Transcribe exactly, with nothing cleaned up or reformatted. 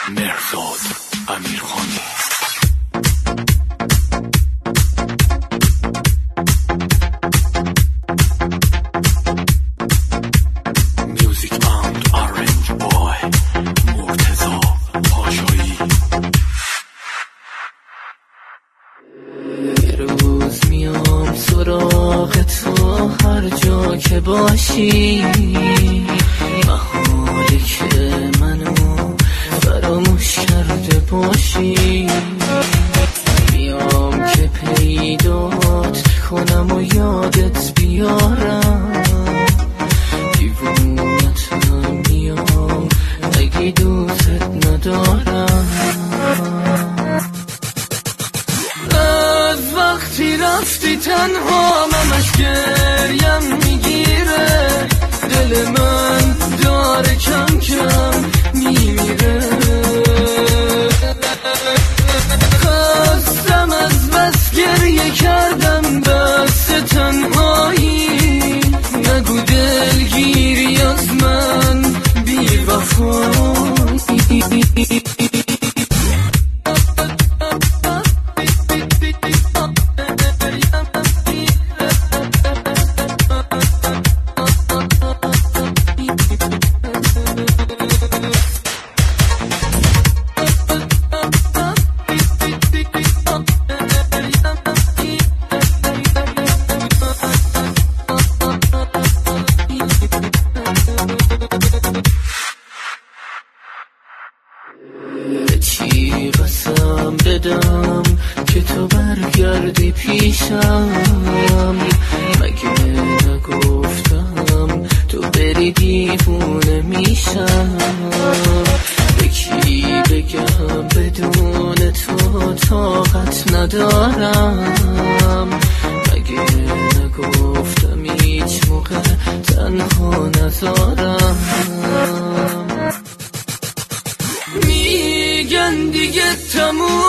مرزاد امیرخانی. هر جا که باشی محاله که منو فراموش کرده باشی، بیام که پیدات کنم و یادت بیارم، دیوونتم میام اگه دوست ندارم. از وقتی رفتی تنها ممش گریم میگیره، دل من داره کم کم میمیره. خستم از بس گریه کردم بس تنهایی، نگو دلگیری از من بی وفایی. چی قسم بدم که تو برگردی پیشم، مگه نگفتم تو بری دیوونه میشم. به کی بگم بدون تو طاقت ندارم، مگه نگفتم هیچ موقع تنها نذارم. میگن دیگه تموم